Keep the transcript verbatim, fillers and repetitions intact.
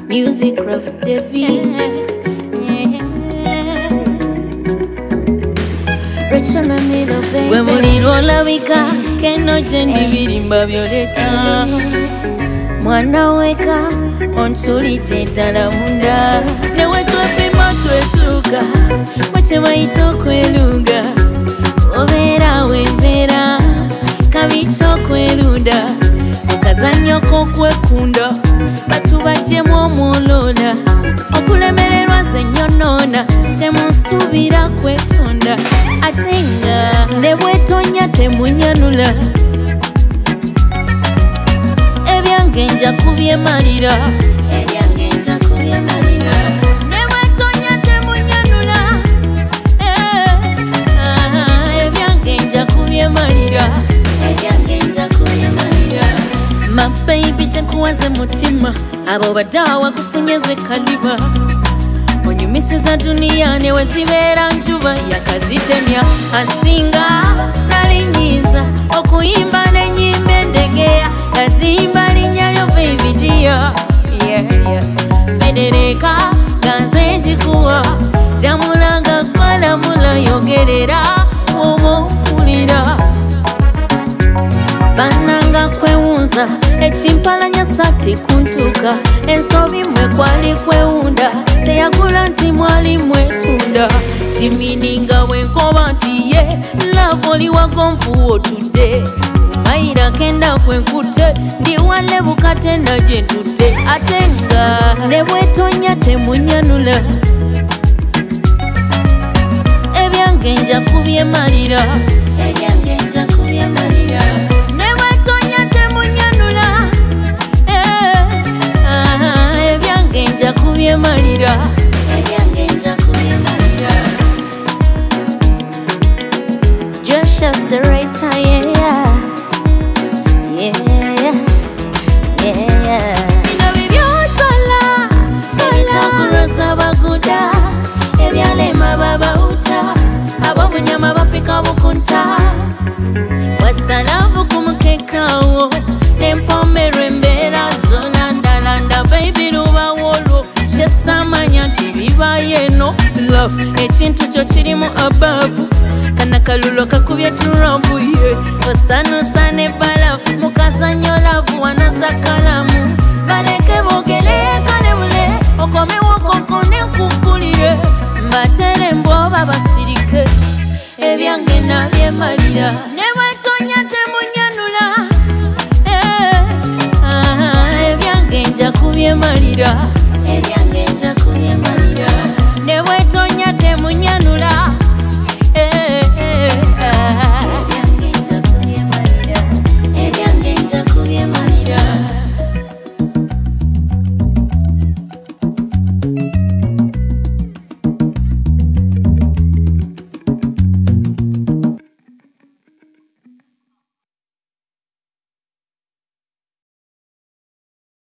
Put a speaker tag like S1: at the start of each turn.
S1: Music of David. Bwe muliro olabika keno gye ndibirimba byoleta mwana weka onsulidde ddala munda ne we twepima twetuuka bwe bayita okweluga obeera wembeera kabi ky'okwerunda akazannyo k'okwekunda batubajjemu omwoloola okulemererwa ze nyonoona temunsuubira kwetonda ate nga ne bwetonya temunyanula ebyange nja kubyemalira ebyange nja kubyemalira ne bwetonya temunyanula ebyange nja kubyemalira ebyange nja kubyemalira my baby kyekuwaze mutima abo baddawa kufunye ze kaliba onyumisiza duniya ne wezibeera njuba yakazitemya asinga nalinyiza okuyimba n'ennyimba endegeya gazimba linnya lyo baby dear yeah, yeah. Federeka ganze njikuwa jamulanga kwalamula yogerera oba mpulira bananga kwewunza ekimpalanya sati kuntuka ensobi mwe kwali kwewunda teyagula nti mwali mwetunda kimininga wenkoba nti ye love oli wagonfu otudde mayira kenda kwenkute ndiwale bukatenda gye ntutte ate nga ne bwetonya temunyanula ebyange nja kubyemalira ebyange nja kubyemalira kubyemalira ebyange nja kubyemalira just as the right time yeah yeah yeah bino bibyotola ebitakuroza baguda ebyalema babauta abobunyama bapika bukunta wasanavu kumukekawo nempomero embeera zona ndalanda baby lubawolo samanya nti bibaye no love ekintu kyo kirimu above kana kalulo kakubye turambu ye osanusa ne balafu mukazanyo lavu wanoza kalamu baleke bogereka ne bule okomewo kokone kukulire mbatere mboba basirike ebyange nabyemalira ne bwetonya temunyanula ebyange nja kubyemalira